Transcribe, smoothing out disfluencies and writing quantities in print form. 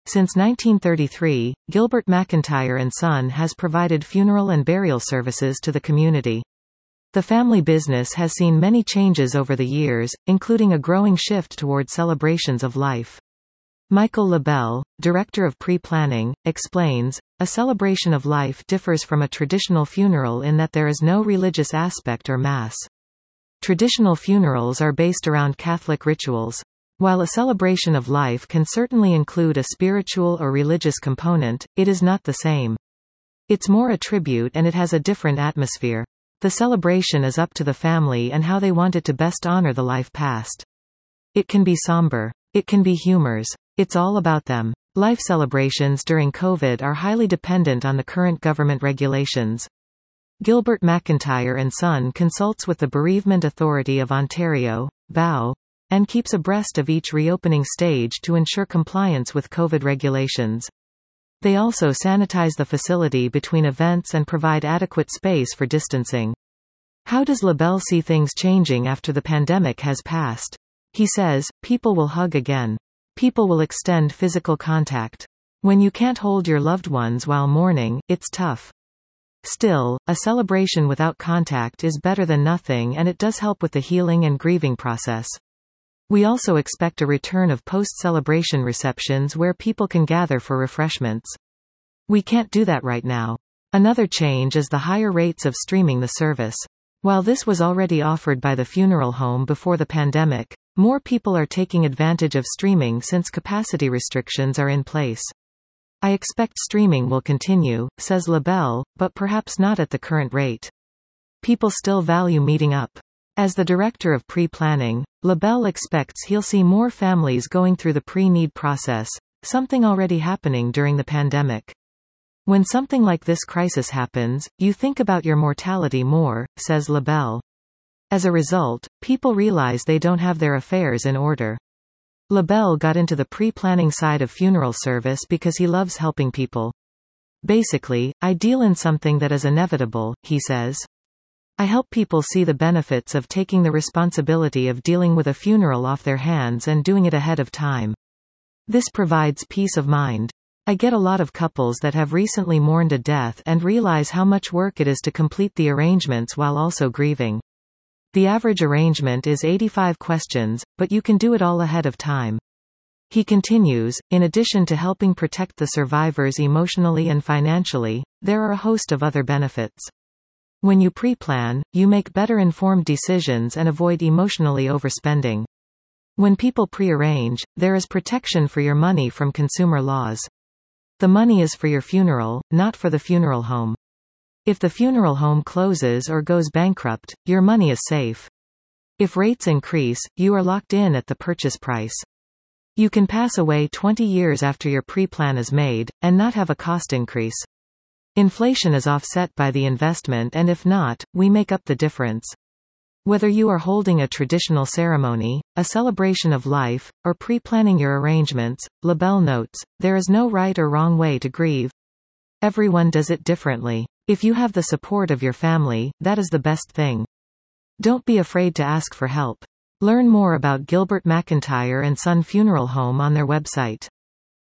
Since 1933, Gilbert McIntyre & Son has provided funeral and burial services to the community. The family business has seen many changes over the years, including a growing shift toward celebrations of life. Michael LaBelle, director of pre-planning, explains, "A celebration of life differs from a traditional funeral in that there is no religious aspect or mass. Traditional funerals are based around Catholic rituals. While a celebration of life can certainly include a spiritual or religious component, it is not the same. It's more a tribute and it has a different atmosphere. The celebration is up to the family and how they want it to best honor the life past. It can be somber. It can be humorous. It's all about them." Life celebrations during COVID are highly dependent on the current government regulations. Gilbert McIntyre & Son consults with the Bereavement Authority of Ontario, BAO, and keeps abreast of each reopening stage to ensure compliance with COVID regulations. They also sanitize the facility between events and provide adequate space for distancing. How does LaBelle see things changing after the pandemic has passed? He says, "People will hug again. People will extend physical contact. When you can't hold your loved ones while mourning, it's tough. Still, a celebration without contact is better than nothing, and it does help with the healing and grieving process. We also expect a return of post-celebration receptions where people can gather for refreshments. We can't do that right now." Another change is the higher rates of streaming the service. While this was already offered by the funeral home before the pandemic, more people are taking advantage of streaming since capacity restrictions are in place. "I expect streaming will continue," says LaBelle, "but perhaps not at the current rate. People still value meeting up." As the director of pre-planning, LaBelle expects he'll see more families going through the pre-need process, something already happening during the pandemic. "When something like this crisis happens, you think about your mortality more," says LaBelle. As a result, people realize they don't have their affairs in order. LaBelle got into the pre-planning side of funeral service because he loves helping people. "Basically, I deal in something that is inevitable," he says. "I help people see the benefits of taking the responsibility of dealing with a funeral off their hands and doing it ahead of time. This provides peace of mind. I get a lot of couples that have recently mourned a death and realize how much work it is to complete the arrangements while also grieving. The average arrangement is 85 questions, but you can do it all ahead of time." He continues, "In addition to helping protect the survivors emotionally and financially, there are a host of other benefits. When you pre-plan, you make better informed decisions and avoid emotionally overspending. When people pre-arrange, there is protection for your money from consumer laws. The money is for your funeral, not for the funeral home. If the funeral home closes or goes bankrupt, your money is safe. If rates increase, you are locked in at the purchase price. You can pass away 20 years after your pre-plan is made, and not have a cost increase. Inflation is offset by the investment, and if not, we make up the difference. Whether you are holding a traditional ceremony, a celebration of life, or pre-planning your arrangements," LaBelle notes, "there is no right or wrong way to grieve. Everyone does it differently. If you have the support of your family, that is the best thing. Don't be afraid to ask for help." Learn more about Gilbert McIntyre & Son Funeral Home on their website.